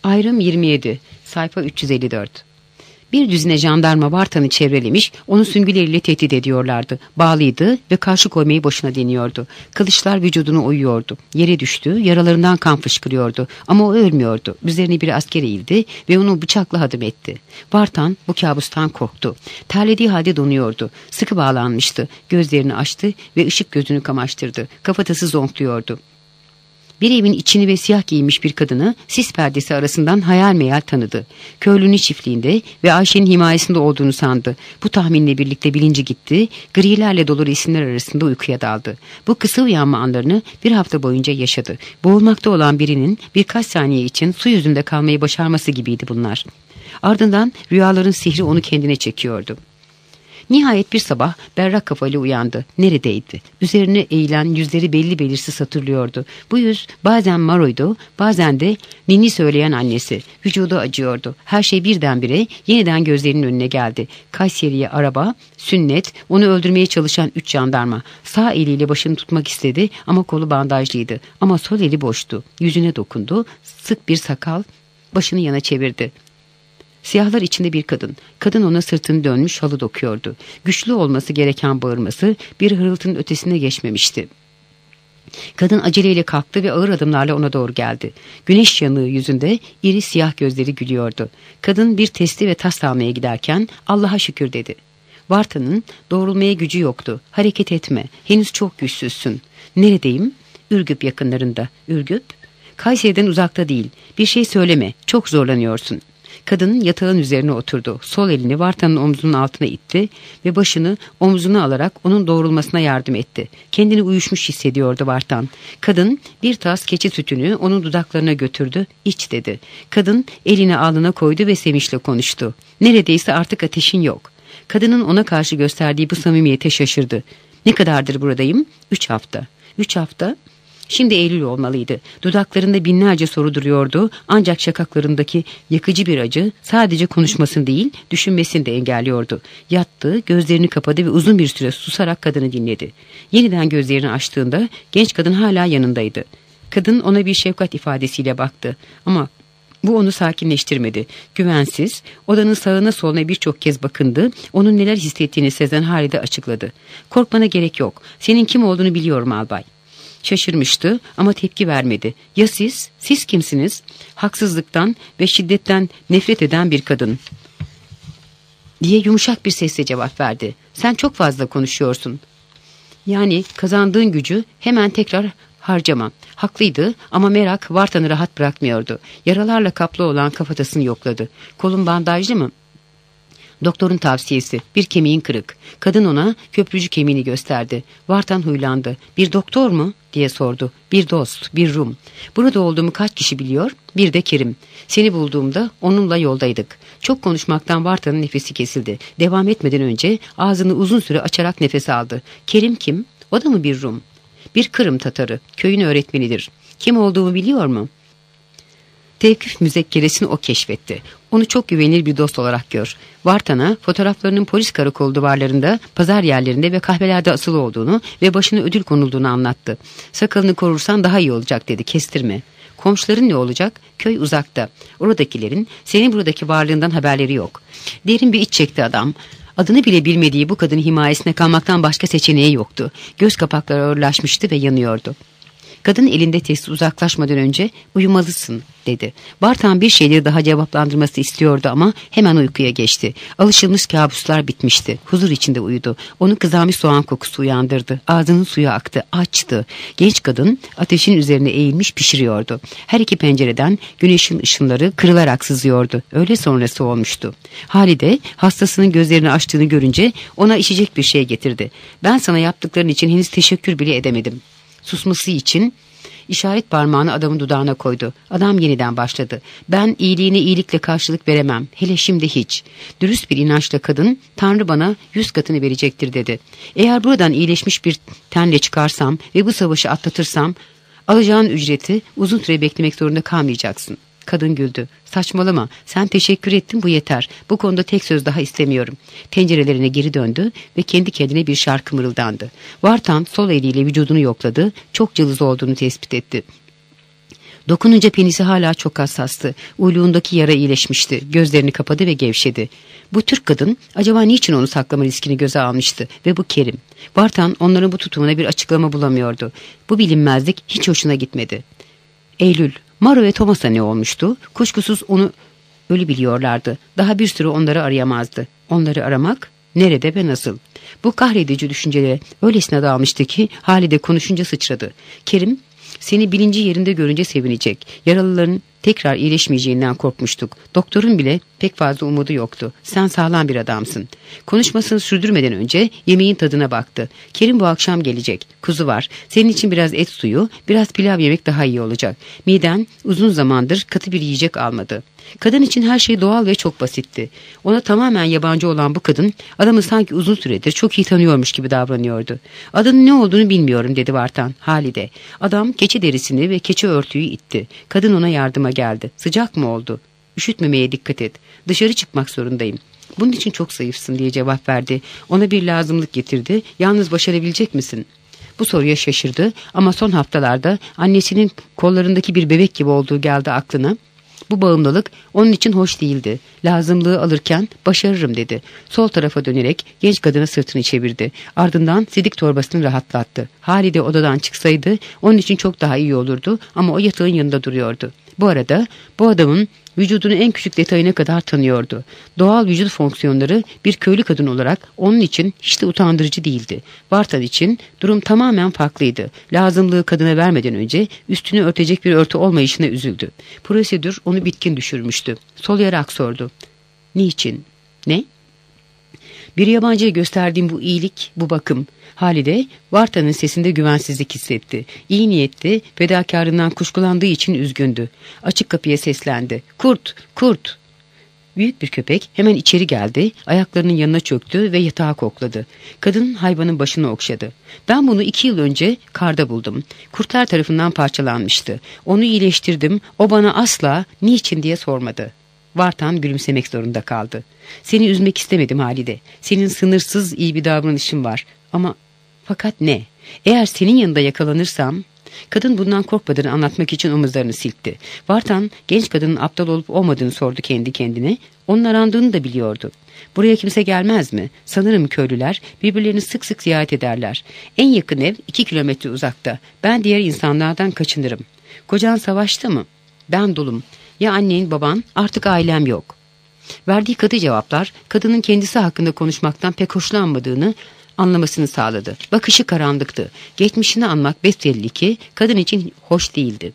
Ayrım 27, sayfa 354. Bir düzine jandarma Vartan'ı çevrelemiş, onu süngüleriyle tehdit ediyorlardı. Bağlıydı ve karşı koymayı boşuna deniyordu. Kılıçlar vücudunu oyuyordu. Yere düştü, yaralarından kan fışkırıyordu. Ama o ölmüyordu. Üzerine bir asker eğildi ve onu bıçakla hadım etti. Vartan bu kabustan korktu. Terlediği halde donuyordu. Sıkı bağlanmıştı. Gözlerini açtı ve ışık gözünü kamaştırdı. Kafatası zonkluyordu. Bir evin içini ve siyah giymiş bir kadını sis perdesi arasından hayal meyal tanıdı. Köylünün çiftliğinde ve Ayşe'nin himayesinde olduğunu sandı. Bu tahminle birlikte bilinci gitti, grilerle dolu resimler arasında uykuya daldı. Bu kısa uyanma anlarını bir hafta boyunca yaşadı. Boğulmakta olan birinin birkaç saniye için su yüzünde kalmayı başarması gibiydi bunlar. Ardından rüyaların sihri onu kendine çekiyordu. Nihayet bir sabah berrak kafayla uyandı. Neredeydi? Üzerine eğilen yüzleri belli belirsiz hatırlıyordu. Bu yüz bazen Maro'ydu, bazen de ninni söyleyen annesi. Vücudu acıyordu. Her şey birdenbire yeniden gözlerinin önüne geldi. Kayseri'ye araba, sünnet, onu öldürmeye çalışan 3 jandarma. Sağ eliyle başını tutmak istedi ama kolu bandajlıydı. Ama sol eli boştu. Yüzüne dokundu. Sık bir sakal, başını yana çevirdi. Siyahlar içinde bir kadın. Kadın ona sırtını dönmüş halı dokuyordu. Güçlü olması gereken bağırması bir hırıltının ötesine geçmemişti. Kadın aceleyle kalktı ve ağır adımlarla ona doğru geldi. Güneş yanığı yüzünde iri siyah gözleri gülüyordu. Kadın bir testi ve tas almaya giderken Allah'a şükür dedi. Vartan'ın doğrulmaya gücü yoktu. Hareket etme. Henüz çok güçsüzsün. Neredeyim? Ürgüp yakınlarında. Ürgüp? Kayseri'den uzakta değil. Bir şey söyleme. Çok zorlanıyorsun. Kadın yatağın üzerine oturdu. Sol elini Vartan'ın omzunun altına itti ve başını omzuna alarak onun doğrulmasına yardım etti. Kendini uyuşmuş hissediyordu Vartan. Kadın bir tas keçi sütünü onun dudaklarına götürdü. İç dedi. Kadın elini alnına koydu ve sevinçle konuştu. Neredeyse artık ateşin yok. Kadının ona karşı gösterdiği bu samimiyete şaşırdı. Ne kadardır buradayım? 3 hafta. 3 hafta? Şimdi Eylül olmalıydı. Dudaklarında binlerce soru duruyordu. Ancak şakaklarındaki yakıcı bir acı sadece konuşmasını değil, düşünmesini de engelliyordu. Yattı, gözlerini kapadı ve uzun bir süre susarak kadını dinledi. Yeniden gözlerini açtığında genç kadın hala yanındaydı. Kadın ona bir şefkat ifadesiyle baktı. Ama bu onu sakinleştirmedi. Güvensiz, odanın sağına soluna birçok kez bakındı. Onun neler hissettiğini sezen halde açıkladı. Korkmana gerek yok. Senin kim olduğunu biliyorum albay. Şaşırmıştı ama tepki vermedi. Ya siz? Siz kimsiniz? Haksızlıktan ve şiddetten nefret eden bir kadın diye yumuşak bir sesle cevap verdi. Sen çok fazla konuşuyorsun. Yani kazandığın gücü hemen tekrar harcama. Haklıydı ama merak Vartan'ı rahat bırakmıyordu. Yaralarla kaplı olan kafatasını yokladı. Kolun bandajlı mı? Doktorun tavsiyesi. Bir kemiğin kırık. Kadın ona köprücük kemiğini gösterdi. Vartan huylandı. Bir doktor mu? diye sordu. Bir dost, bir Rum. Burada olduğumu kaç kişi biliyor? Bir de Kerim. Seni bulduğumda onunla yoldaydık. Çok konuşmaktan Vartan'ın nefesi kesildi. Devam etmeden önce ağzını uzun süre açarak nefes aldı. Kerim kim? O da mı bir Rum? Bir Kırım Tatarı. Köyün öğretmenidir. Kim olduğumu biliyor mu? Tevkif müzekkeresini o keşfetti. Onu çok güvenilir bir dost olarak gör. Vartan'a fotoğraflarının polis karakolu duvarlarında, pazar yerlerinde ve kahvelerde asılı olduğunu ve başına ödül konulduğunu anlattı. Sakalını korursan daha iyi olacak dedi, kestirme. Komşuların ne olacak? Köy uzakta. Oradakilerin senin buradaki varlığından haberleri yok. Derin bir iç çekti adam. Adını bile bilmediği bu kadının himayesine kalmaktan başka seçeneği yoktu. Göz kapakları ağırlaşmıştı ve yanıyordu. Kadın elinde testi uzaklaşmadan önce uyumalısın dedi. Vartan bir şeyleri daha cevaplandırması istiyordu ama hemen uykuya geçti. Alışılmış kabuslar bitmişti. Huzur içinde uyudu. Onu kızarmış soğan kokusu uyandırdı. Ağzının suyu aktı. Açtı. Genç kadın ateşin üzerine eğilmiş pişiriyordu. Her iki pencereden güneşin ışınları kırılarak sızıyordu. Öğle sonrası olmuştu. Halide hastasının gözlerini açtığını görünce ona içecek bir şey getirdi. Ben sana yaptıkların için henüz teşekkür bile edemedim. Susması için işaret parmağını adamın dudağına koydu. Adam yeniden başladı. Ben iyiliğine iyilikle karşılık veremem. Hele şimdi hiç. Dürüst bir inançla kadın Tanrı bana 100 katını verecektir dedi. Eğer buradan iyileşmiş bir tenle çıkarsam ve bu savaşı atlatırsam alacağın ücreti uzun süre beklemek zorunda kalmayacaksın. Kadın güldü. Saçmalama. Sen teşekkür ettin, bu yeter. Bu konuda tek söz daha istemiyorum. Tencerelerine geri döndü ve kendi kendine bir şarkı mırıldandı. Vartan sol eliyle vücudunu yokladı. Çok cılız olduğunu tespit etti. Dokununca penisi hala çok hassastı. Uyluğundaki yara iyileşmişti. Gözlerini kapadı ve gevşedi. Bu Türk kadın acaba niçin onu saklama riskini göze almıştı? Ve bu Kerim. Vartan onların bu tutumuna bir açıklama bulamıyordu. Bu bilinmezlik hiç hoşuna gitmedi. Eylül, Maro ve Thomas'a ne olmuştu? Kuşkusuz onu ölü biliyorlardı. Daha bir süre onları arayamazdı. Onları aramak? Nerede ve nasıl? Bu kahredici düşüncelere öylesine dalmıştı ki Halide konuşunca sıçradı. Kerim, seni bilinci yerinde görünce sevinecek. Yaralıların tekrar iyileşmeyeceğinden korkmuştuk. Doktorun bile pek fazla umudu yoktu. Sen sağlam bir adamsın. Konuşmasını sürdürmeden önce yemeğin tadına baktı. Kerim bu akşam gelecek. Kuzu var. Senin için biraz et suyu, biraz pilav yemek daha iyi olacak. Miden uzun zamandır katı bir yiyecek almadı. Kadın için her şey doğal ve çok basitti. Ona tamamen yabancı olan bu kadın adamı sanki uzun süredir çok iyi tanıyormuş gibi davranıyordu. Adının ne olduğunu bilmiyorum dedi Vartan. Halide. Adam keçi derisini ve keçi örtüyü itti. Kadın ona yardıma geldi. Sıcak mı oldu? Üşütmemeye dikkat et. Dışarı çıkmak zorundayım. Bunun için çok zayıfsın diye cevap verdi. Ona bir lazımlık getirdi. Yalnız başarabilecek misin? Bu soruya şaşırdı ama son haftalarda annesinin kollarındaki bir bebek gibi olduğu geldi aklına. Bu bağımlılık onun için hoş değildi. Lazımlığı alırken başarırım dedi. Sol tarafa dönerek genç kadına sırtını çevirdi. Ardından sidik torbasını rahatlattı. Halide odadan çıksaydı onun için çok daha iyi olurdu ama o yatağın yanında duruyordu. Bu arada bu adamın vücudunu en küçük detayına kadar tanıyordu. Doğal vücut fonksiyonları bir köylü kadın olarak onun için hiç de utandırıcı değildi. Vartan için durum tamamen farklıydı. Lazımlığı kadına vermeden önce üstünü örtecek bir örtü olmayışına üzüldü. Prosedür onu bitkin düşürmüştü. Soluyarak sordu. Niçin? Ne? Bir yabancıya gösterdiğim bu iyilik, bu bakım. Halide, Vartan'ın sesinde güvensizlik hissetti. İyi niyetli, fedakarından kuşkulandığı için üzgündü. Açık kapıya seslendi. Kurt, kurt! Büyük bir köpek hemen içeri geldi, ayaklarının yanına çöktü ve yatağı kokladı. Kadın hayvanın başını okşadı. Ben bunu 2 yıl önce karda buldum. Kurtlar tarafından parçalanmıştı. Onu iyileştirdim, o bana asla niçin diye sormadı. Vartan gülümsemek zorunda kaldı. Seni üzmek istemedim Halide. Senin sınırsız iyi bir davranışın var. Ama fakat ne? Eğer senin yanında yakalanırsam... Kadın bundan korkmadığını anlatmak için omuzlarını silkti. Vartan genç kadının aptal olup olmadığını sordu kendi kendine. Onun arandığını da biliyordu. Buraya kimse gelmez mi? Sanırım köylüler birbirlerini sık sık ziyaret ederler. En yakın ev 2 kilometre uzakta. Ben diğer insanlardan kaçınırım. Kocan savaşta mı? Ben dulum. Ya annen baban? Artık ailem yok. Verdiği katı cevaplar kadının kendisi hakkında konuşmaktan pek hoşlanmadığını anlamasını sağladı. Bakışı karanlıktı. Geçmişini anmak besbelli ki kadın için hoş değildi.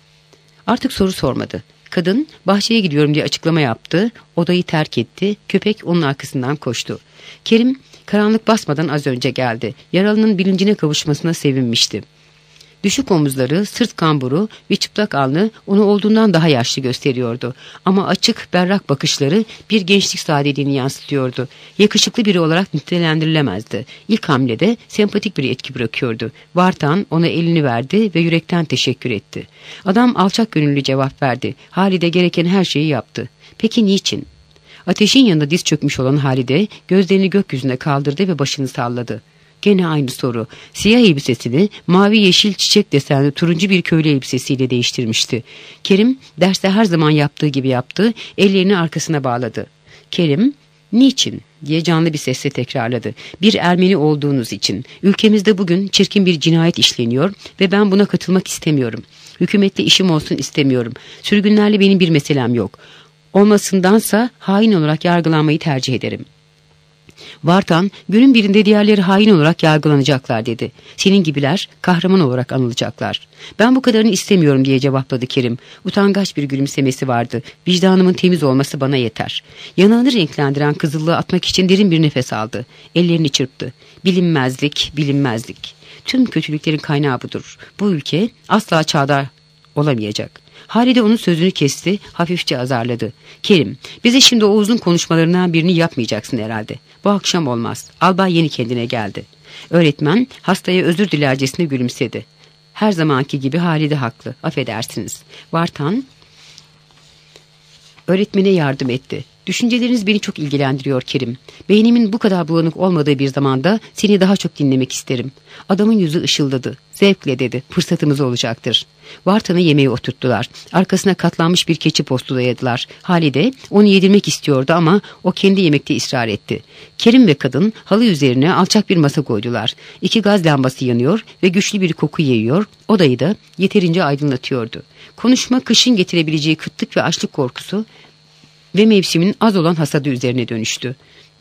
Artık soru sormadı. Kadın bahçeye gidiyorum diye açıklama yaptı. Odayı terk etti. Köpek onun arkasından koştu. Kerim karanlık basmadan az önce geldi. Yaralının bilincine kavuşmasına sevinmişti. Düşük omuzları, sırt kamburu ve çıplak alnı onu olduğundan daha yaşlı gösteriyordu. Ama açık, berrak bakışları bir gençlik saadetini yansıtıyordu. Yakışıklı biri olarak nitelendirilemezdi. İlk hamlede sempatik bir etki bırakıyordu. Vartan ona elini verdi ve yürekten teşekkür etti. Adam alçak gönüllü cevap verdi. Halide gereken her şeyi yaptı. Peki niçin? Ateşin yanında diz çökmüş olan Halide gözlerini gökyüzüne kaldırdı ve başını salladı. Gene aynı soru. Siyah elbisesini mavi yeşil çiçek desenli turuncu bir köylü elbisesiyle değiştirmişti. Kerim derste her zaman yaptığı gibi yaptı, ellerini arkasına bağladı. Kerim, niçin diye canlı bir sesle tekrarladı. Bir Ermeni olduğunuz için. Ülkemizde bugün çirkin bir cinayet işleniyor ve ben buna katılmak istemiyorum. Hükümetle işim olsun istemiyorum. Sürgünlerle benim bir meselem yok. Olmasındansa hain olarak yargılanmayı tercih ederim. Vartan, günün birinde diğerleri hain olarak yargılanacaklar dedi. Senin gibiler kahraman olarak anılacaklar. Ben bu kadarını istemiyorum diye cevapladı Kerim. Utangaç bir gülümsemesi vardı. Vicdanımın temiz olması bana yeter. Yanağını renklendiren kızıllığı atmak için derin bir nefes aldı. Ellerini çırptı. Bilinmezlik, bilinmezlik. Tüm kötülüklerin kaynağı budur. Bu ülke asla çağda olamayacak. Halide onun sözünü kesti, hafifçe azarladı. Kerim, bize şimdi o uzun konuşmalarından birini yapmayacaksın herhalde. Bu akşam olmaz. Albay yeni kendine geldi. Öğretmen hastaya özür dilercesine gülümsedi. Her zamanki gibi Halide haklı, affedersiniz. Vartan öğretmene yardım etti. Düşünceleriniz beni çok ilgilendiriyor Kerim. Beynimin bu kadar bulanık olmadığı bir zamanda seni daha çok dinlemek isterim. Adamın yüzü ışıldadı. Zevkle dedi. Fırsatımız olacaktır. Vartan'ı yemeğe oturttular. Arkasına katlanmış bir keçi postu dayadılar. Halide onu yedirmek istiyordu ama o kendi yemekte ısrar etti. Kerim ve kadın halı üzerine alçak bir masa koydular. 2 gaz lambası yanıyor ve güçlü bir koku yayıyor. Odayı da yeterince aydınlatıyordu. Konuşma kışın getirebileceği kıtlık ve açlık korkusu ve mevsimin az olan hasadı üzerine dönüştü.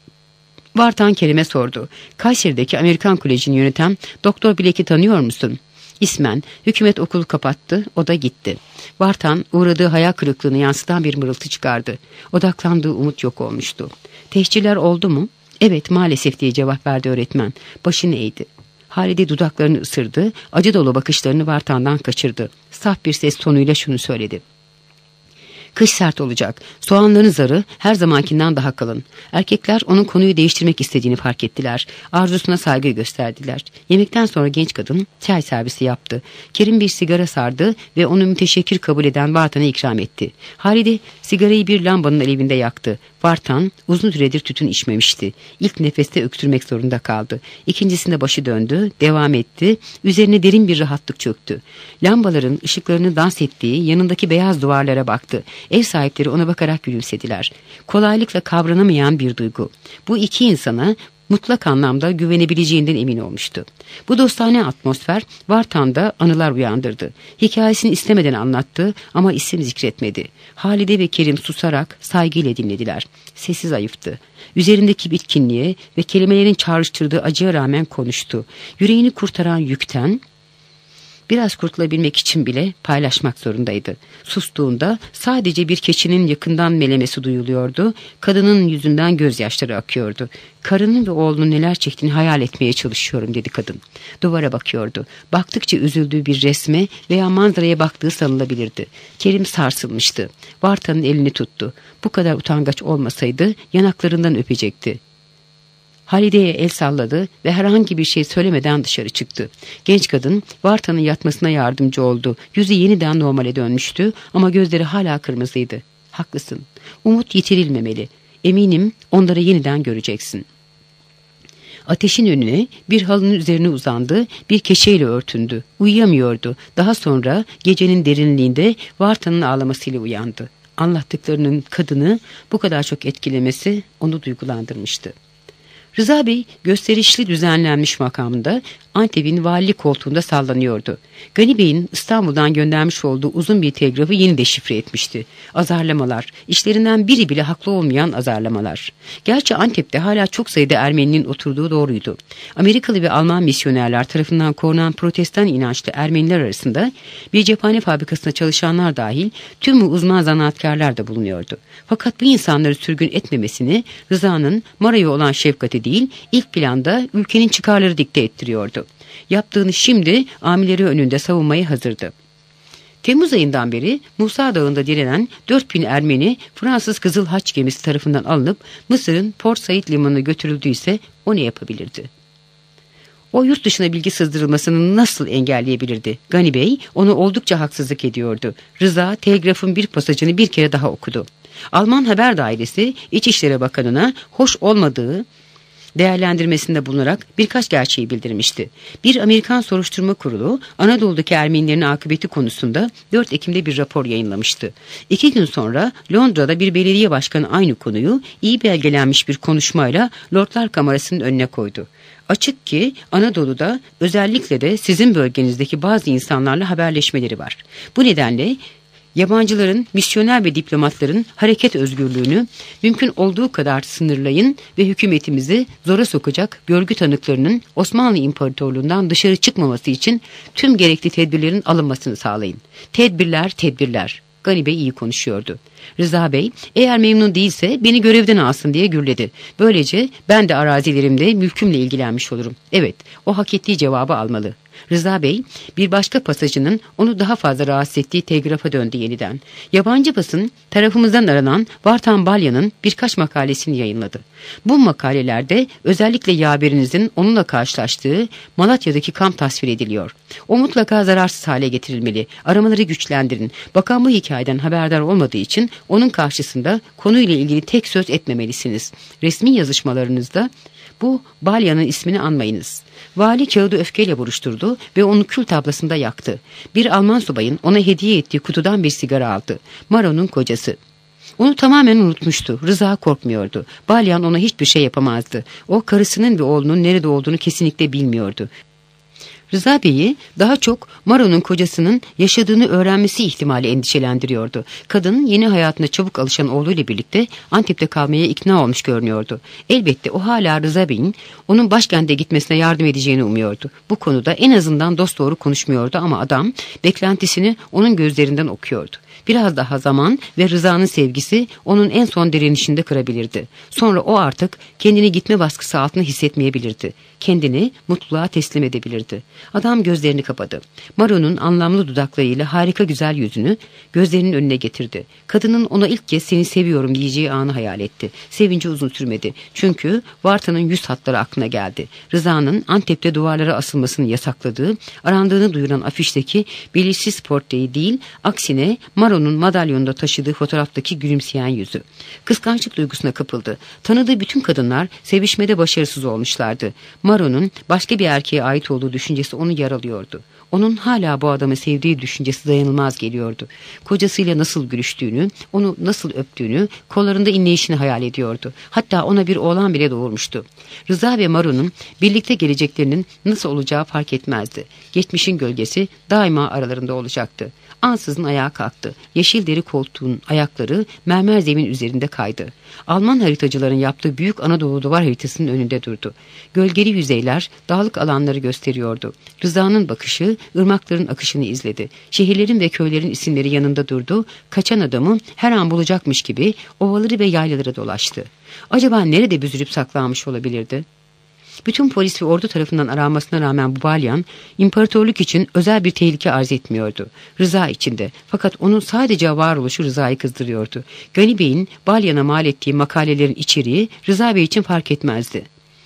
Vartan Kerim'e sordu. Kayseri'deki Amerikan Koleji'ni yöneten Doktor Blake'i tanıyor musun? İsmen hükümet okulu kapattı, o da gitti. Vartan uğradığı hayal kırıklığını yansıtan bir mırıltı çıkardı. Odaklandığı umut yok olmuştu. Tehcirler oldu mu? Evet maalesef diye cevap verdi öğretmen. Başını eğdi. Halide dudaklarını ısırdı, acı dolu bakışlarını Vartan'dan kaçırdı. Saf bir ses tonuyla şunu söyledi. Kış sert olacak. Soğanların zarı her zamankinden daha kalın. Erkekler onun konuyu değiştirmek istediğini fark ettiler. Arzusuna saygı gösterdiler. Yemekten sonra genç kadın çay servisi yaptı. Kerim bir sigara sardı ve onu müteşekkir kabul eden Vartan'a ikram etti. Halide sigarayı bir lambanın alevinde yaktı. Vartan uzun süredir tütün içmemişti. İlk nefeste öksürmek zorunda kaldı. İkincisinde başı döndü, devam etti. Üzerine derin bir rahatlık çöktü. Lambaların ışıklarını dans ettiği yanındaki beyaz duvarlara baktı. Ev sahipleri ona bakarak gülümsediler. Kolaylıkla kavranamayan bir duygu. Bu iki insana mutlak anlamda güvenebileceğinden emin olmuştu. Bu dostane atmosfer Vartan'da anılar uyandırdı. Hikayesini istemeden anlattı ama isim zikretmedi. Halide ve Kerim susarak saygıyla dinlediler. Sesi zayıftı. Üzerindeki bitkinliğe ve kelimelerin çağrıştırdığı acıya rağmen konuştu. Yüreğini kurtaran yükten biraz kurtulabilmek için bile paylaşmak zorundaydı. Sustuğunda sadece bir keçinin yakından melemesi duyuluyordu. Kadının yüzünden gözyaşları akıyordu. Karının ve oğlunun neler çektiğini hayal etmeye çalışıyorum dedi kadın. Duvara bakıyordu. Baktıkça üzüldüğü bir resme veya manzaraya baktığı sanılabilirdi. Kerim sarsılmıştı. Vartan'ın elini tuttu. Bu kadar utangaç olmasaydı yanaklarından öpecekti. Halide'ye el salladı ve herhangi bir şey söylemeden dışarı çıktı. Genç kadın Vartan'ın yatmasına yardımcı oldu. Yüzü yeniden normale dönmüştü ama gözleri hala kırmızıydı. Haklısın. Umut yitirilmemeli. Eminim onları yeniden göreceksin. Ateşin önüne bir halının üzerine uzandı, bir keçeyle örtündü. Uyuyamıyordu. Daha sonra gecenin derinliğinde Vartan'ın ağlamasıyla uyandı. Anlattıklarının kadını bu kadar çok etkilemesi onu duygulandırmıştı. Rıza Bey gösterişli düzenlenmiş makamında Antep'in valilik koltuğunda sallanıyordu. Gani Bey'in İstanbul'dan göndermiş olduğu uzun bir telgrafı yeni deşifre etmişti. Azarlamalar, işlerinden biri bile haklı olmayan azarlamalar. Gerçi Antep'te hala çok sayıda Ermeninin oturduğu doğruydu. Amerikalı ve Alman misyonerler tarafından korunan protestan inançlı Ermeniler arasında bir cephane fabrikasında çalışanlar dahil tüm uzman zanaatkarlar da bulunuyordu. Fakat bu insanları sürgün etmemesini Rıza'nın Mara'ya olan şefkati değil, ilk planda ülkenin çıkarları dikte ettiriyordu. Yaptığını şimdi amirleri önünde savunmaya hazırdı. Temmuz ayından beri Musa Dağı'nda direnen 4000 Ermeni Fransız Kızıl Haç gemisi tarafından alınıp Mısır'ın Port Said limanına götürüldüyse o ne yapabilirdi? O yurt dışına bilgi sızdırılmasını nasıl engelleyebilirdi? Gani Bey onu oldukça haksızlık ediyordu. Rıza telgrafın bir pasajını bir kere daha okudu. Alman haber dairesi İçişleri Bakanı'na hoş olmadığı değerlendirmesinde bulunarak birkaç gerçeği bildirmişti. Bir Amerikan Soruşturma Kurulu Anadolu'daki Ermenilerin akıbeti konusunda 4 Ekim'de bir rapor yayınlamıştı. 2 gün sonra Londra'da bir belediye başkanı aynı konuyu iyi belgelenmiş bir konuşmayla Lordlar Kamerası'nın önüne koydu. Açık ki Anadolu'da özellikle de sizin bölgenizdeki bazı insanlarla haberleşmeleri var. Bu nedenle yabancıların, misyoner ve diplomatların hareket özgürlüğünü mümkün olduğu kadar sınırlayın ve hükümetimizi zora sokacak görgü tanıklarının Osmanlı İmparatorluğundan dışarı çıkmaması için tüm gerekli tedbirlerin alınmasını sağlayın. Tedbirler, tedbirler. Gani Bey iyi konuşuyordu. Rıza Bey eğer memnun değilse beni görevden alsın diye gürledi. Böylece ben de arazilerimde mülkümle ilgilenmiş olurum. Evet, o hak ettiği cevabı almalı. Rıza Bey bir başka pasajının onu daha fazla rahatsız ettiği telgrafa döndü yeniden. Yabancı basın tarafımızdan aranan Vartan Balya'nın birkaç makalesini yayınladı. Bu makalelerde özellikle yaverinizin onunla karşılaştığı Malatya'daki kamp tasvir ediliyor. O mutlaka zararsız hale getirilmeli. Aramaları güçlendirin. Bakan bu hikayeden haberdar olmadığı için onun karşısında konuyla ilgili tek söz etmemelisiniz. Resmi yazışmalarınızda bu Balya'nın ismini anmayınız. Vali kağıdı öfkeyle buruşturdu ve onu kül tablasında yaktı. Bir Alman subayın ona hediye ettiği kutudan bir sigara aldı. Maro'nun kocası. Onu tamamen unutmuştu. Rıza korkmuyordu. Balyan ona hiçbir şey yapamazdı. O karısının ve oğlunun nerede olduğunu kesinlikle bilmiyordu. Rıza Bey'i daha çok Maro'nun kocasının yaşadığını öğrenmesi ihtimali endişelendiriyordu. Kadın yeni hayatına çabuk alışan oğluyla birlikte Antep'te kalmaya ikna olmuş görünüyordu. Elbette o hala Rıza Bey'in onun başkente gitmesine yardım edeceğini umuyordu. Bu konuda en azından dosdoğru konuşmuyordu ama adam beklentisini onun gözlerinden okuyordu. Biraz daha zaman ve Rıza'nın sevgisi onun en son direnişinde kırabilirdi. Sonra o artık kendini gitme baskısı altında hissetmeyebilirdi. Kendini mutluluğa teslim edebilirdi. Adam gözlerini kapadı. Maro'nun anlamlı dudaklarıyla harika güzel yüzünü gözlerinin önüne getirdi. Kadının ona ilk kez seni seviyorum diyeceği anı hayal etti. Sevinci uzun sürmedi. Çünkü Vartan'ın yüz hatları aklına geldi. Rıza'nın Antep'te duvarlara asılmasını yasakladığı, arandığını duyuran afişteki belirsiz portreyi değil, aksine Maro'nun madalyonunda taşıdığı fotoğraftaki gülümseyen yüzü. Kıskançlık duygusuna kapıldı. Tanıdığı bütün kadınlar sevişmede başarısız olmuşlardı. Maro'nun başka bir erkeğe ait olduğu düşüncesi onu yaralıyordu. Onun hala bu adamı sevdiği düşüncesi dayanılmaz geliyordu. Kocasıyla nasıl gülüştüğünü, onu nasıl öptüğünü, kollarında inleyişini hayal ediyordu. Hatta ona bir oğlan bile doğurmuştu. Rıza ve Maro'nun birlikte geleceklerinin nasıl olacağı fark etmezdi. Geçmişin gölgesi daima aralarında olacaktı. Ansızın ayağa kalktı. Yeşil deri koltuğun ayakları mermer zemin üzerinde kaydı. Alman haritacıların yaptığı büyük Anadolu duvar haritasının önünde durdu. Gölgeli yüzeyler dağlık alanları gösteriyordu. Rıza'nın bakışı ırmakların akışını izledi. Şehirlerin ve köylerin isimleri yanında durdu. Kaçan adamı her an bulacakmış gibi ovaları ve yaylaları dolaştı. Acaba nerede büzülüp saklanmış olabilirdi? Bütün polis ve ordu tarafından aranmasına rağmen bu Balyan, imparatorluk için özel bir tehlike arz etmiyordu. Rıza içinde. Fakat onun sadece varoluşu Rıza'yı kızdırıyordu. Gani Bey'in Balyan'a mal ettiği makalelerin içeriği Rıza Bey için fark etmezdi.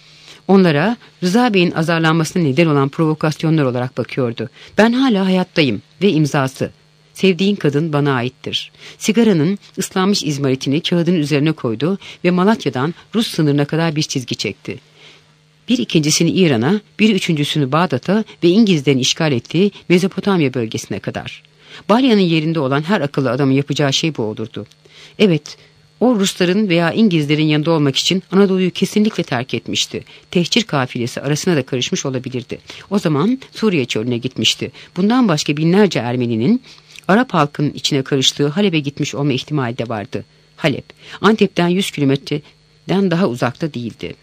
Onlara Rıza Bey'in azarlanmasına neden olan provokasyonlar olarak bakıyordu. Ben hala hayattayım ve imzası. Sevdiğin kadın bana aittir. Sigaranın ıslanmış izmaritini kağıdın üzerine koydu ve Malatya'dan Rus sınırına kadar bir çizgi çekti. Bir ikincisini İran'a, bir üçüncüsünü Bağdat'a ve İngilizlerin işgal ettiği Mezopotamya bölgesine kadar. Balya'nın yerinde olan her akıllı adamın yapacağı şey bu olurdu. Evet, o Rusların veya İngilizlerin yanında olmak için Anadolu'yu kesinlikle terk etmişti. Tehcir kafilesi arasına da karışmış olabilirdi. O zaman Suriye çölüne gitmişti. Bundan başka binlerce Ermeninin Arap halkının içine karıştığı Halep'e gitmiş olma ihtimali de vardı. Halep, Antep'ten 100 kilometreden daha uzakta değildi.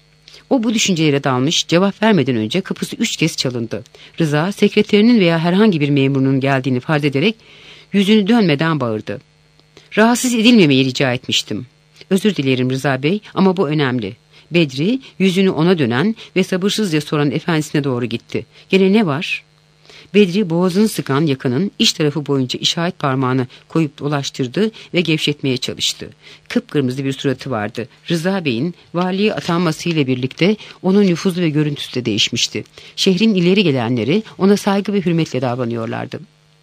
O bu düşüncelere dalmış, cevap vermeden önce kapısı 3 kez çalındı. Rıza, sekreterinin veya herhangi bir memurunun geldiğini farz ederek yüzünü dönmeden bağırdı. Rahatsız edilmemeyi rica etmiştim. Özür dilerim Rıza Bey ama bu önemli. Bedri yüzünü ona dönen ve sabırsızca soran efendisine doğru gitti. Gene ne var? Bedri boğazını sıkan yakanın iç tarafı boyunca işaret parmağını koyup dolaştırdı ve gevşetmeye çalıştı. Kıpkırmızı bir suratı vardı. Rıza Bey'in valiye atanmasıyla birlikte onun nüfuzu ve görüntüsü de değişmişti. Şehrin ileri gelenleri ona saygı ve hürmetle davranıyorlardı.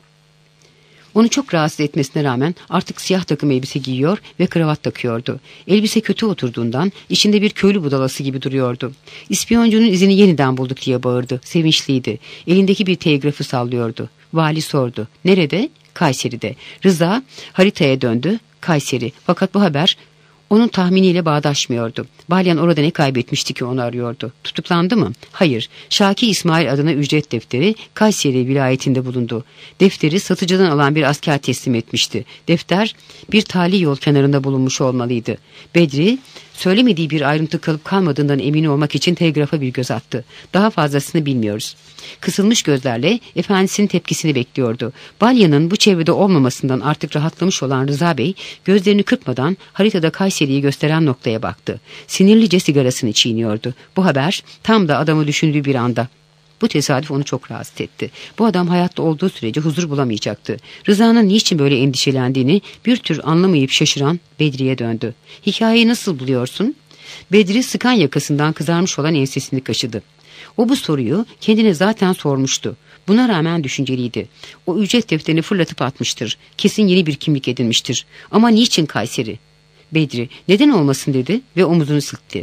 Onu çok rahatsız etmesine rağmen artık siyah takım elbise giyiyor ve kravat takıyordu. Elbise kötü oturduğundan içinde bir köylü budalası gibi duruyordu. İspiyoncunun izini yeniden bulduk diye bağırdı. Sevinçliydi. Elindeki bir telgrafı sallıyordu. Vali sordu. Nerede? Kayseri'de. Rıza haritaya döndü. Kayseri. Fakat bu haber onun tahminiyle bağdaşmıyordu. Balyan orada ne kaybetmişti ki onu arıyordu? Tutuklandı mı? Hayır. Şaki İsmail adına ücret defteri Kayseri vilayetinde bulundu. Defteri satıcıdan alan bir asker teslim etmişti. Defter bir tali yol kenarında bulunmuş olmalıydı. Bedri söylemediği bir ayrıntı kalıp kalmadığından emin olmak için telgrafa bir göz attı. Daha fazlasını bilmiyoruz. Kısılmış gözlerle efendisinin tepkisini bekliyordu. Balyan'ın bu çevrede olmamasından artık rahatlamış olan Rıza Bey gözlerini kırpmadan haritada Kayseri'yi gösteren noktaya baktı. Sinirlice sigarasını çiğniyordu. Bu haber tam da adamı düşündüğü bir anda Bu tesadüf onu çok rahatsız etti. Bu adam hayatta olduğu sürece huzur bulamayacaktı. Rıza'nın niçin böyle endişelendiğini bir tür anlamayıp şaşıran Bedri'ye döndü. "Hikayeyi nasıl buluyorsun?" Bedri sıkan yakasından kızarmış olan ensesini kaşıdı. O bu soruyu kendine zaten sormuştu. Buna rağmen düşünceliydi. O ücret defterini fırlatıp atmıştır. Kesin yeni bir kimlik edinmiştir. Ama niçin Kayseri? Bedri neden olmasın dedi ve omuzunu sıktı.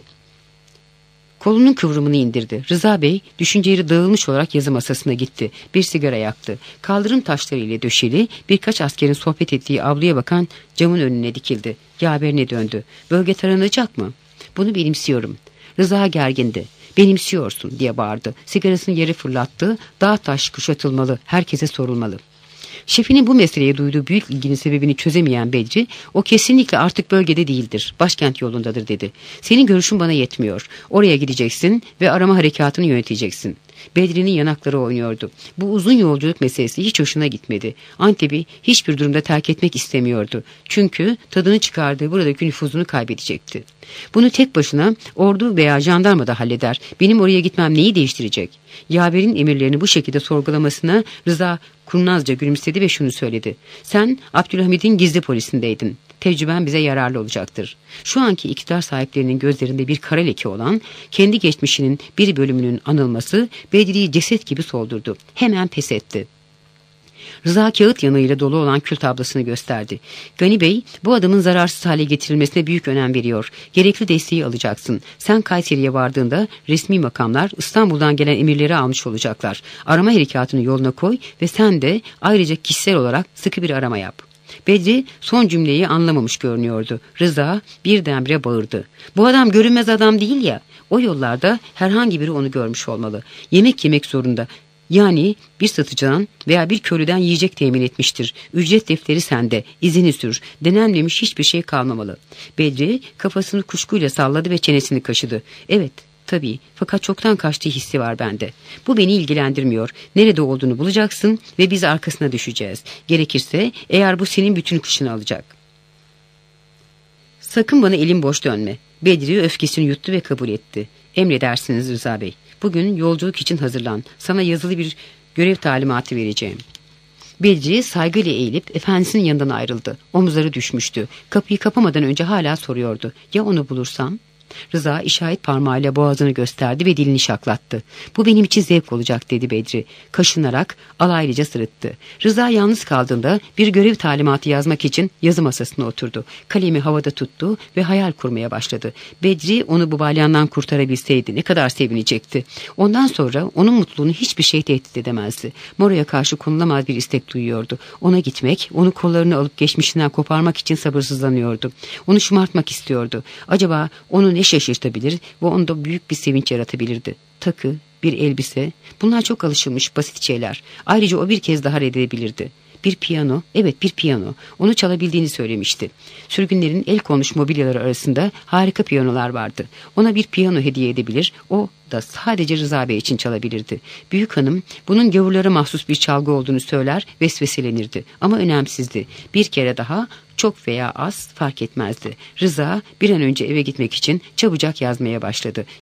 Kolunun kıvrımını indirdi. Rıza Bey düşünceleri dağılmış olarak yazı masasına gitti. Bir sigara yaktı. Kaldırım taşları ile döşeli birkaç askerin sohbet ettiği avluya bakan camın önüne dikildi. Yaverine döndü. "Bölge taranacak mı?" "Bunu benimsiyorum." Rıza gergindi. "Benimsiyorsun," diye bağırdı. Sigarasını yere fırlattı. Dağ taş kuşatılmalı. Herkese sorulmalı. Şefinin bu meseleye duyduğu büyük ilginin sebebini çözemeyen Bedri, "O kesinlikle artık bölgede değildir. Başkent yolundadır," dedi. "Senin görüşün bana yetmiyor. Oraya gideceksin ve arama harekatını yöneteceksin." Bedri'nin yanakları oynuyordu. Bu uzun yolculuk meselesi hiç hoşuna gitmedi. Antep'i hiçbir durumda terk etmek istemiyordu. Çünkü tadını çıkardığı buradaki nüfuzunu kaybedecekti. "Bunu tek başına ordu veya jandarma da halleder. Benim oraya gitmem neyi değiştirecek?" Yaver'in emirlerini bu şekilde sorgulamasına Rıza kurnazca gülümsedi ve şunu söyledi. "Sen Abdülhamid'in gizli polisindeydin. Tecrüben bize yararlı olacaktır." Şu anki iktidar sahiplerinin gözlerinde bir kara leke olan kendi geçmişinin bir bölümünün anılması Bedri'yi ceset gibi soldurdu. Hemen pes etti. Rıza kağıt yanığıyla dolu olan kül tablasını gösterdi. "Gani Bey, bu adamın zararsız hale getirilmesine büyük önem veriyor. Gerekli desteği alacaksın. Sen Kayseri'ye vardığında resmi makamlar İstanbul'dan gelen emirleri almış olacaklar. Arama harekatını yoluna koy ve sen de ayrıca kişisel olarak sıkı bir arama yap." Bedri son cümleyi anlamamış görünüyordu. Rıza birdenbire bağırdı. "Bu adam görünmez adam değil ya. O yollarda herhangi biri onu görmüş olmalı. Yemek yemek zorunda. Yani bir satıcıdan veya bir köylüden yiyecek temin etmiştir. Ücret defteri sende. İzini sür. Denenmemiş hiçbir şey kalmamalı." Bedri kafasını kuşkuyla salladı ve çenesini kaşıdı. "Evet, tabii, fakat çoktan kaçtığı hissi var bende. Bu beni ilgilendirmiyor. Nerede olduğunu bulacaksın ve biz arkasına düşeceğiz. Gerekirse eğer bu senin bütün kışını alacak." "Sakın bana elin boş dönme." Bedri öfkesini yuttu ve kabul etti. "Emredersiniz Rıza Bey. Bugün yolculuk için hazırlan. Sana yazılı bir görev talimatı vereceğim." Bedri saygıyla eğilip efendisinin yanından ayrıldı. Omuzları düşmüştü. Kapıyı kapamadan önce hala soruyordu. "Ya onu bulursam?" Rıza işaret parmağıyla boğazını gösterdi ve dilini şaklattı. "Bu benim için zevk olacak," dedi Bedri. Kaşınarak alaylıca sırıttı. Rıza yalnız kaldığında bir görev talimatı yazmak için yazı masasına oturdu. Kalemi havada tuttu ve hayal kurmaya başladı. Bedri onu bu balyandan kurtarabilseydi ne kadar sevinecekti. Ondan sonra onun mutluluğunu hiçbir şey tehdit edemezdi. Moro'ya karşı konulamaz bir istek duyuyordu. Ona gitmek, onu kollarını alıp geçmişinden koparmak için sabırsızlanıyordu. Onu şımartmak istiyordu. Acaba onu ne şaşırtabilir ve onda büyük bir sevinç yaratabilirdi? Takı, bir elbise, bunlar çok alışılmış basit şeyler. Ayrıca o bir kez daha reddedebilirdi. Bir piyano, evet bir piyano. Onu çalabildiğini söylemişti. Sürgünlerin el konmuş mobilyaları arasında harika piyanolar vardı. Ona bir piyano hediye edebilir, o da sadece Rıza Bey için çalabilirdi. Büyük hanım bunun gavurlara mahsus bir çalgı olduğunu söyler, vesveselenirdi. Ama önemsizdi. Bir kere daha, çok veya az fark etmezdi. Rıza bir an önce eve gitmek için çabucak yazmaya başladı.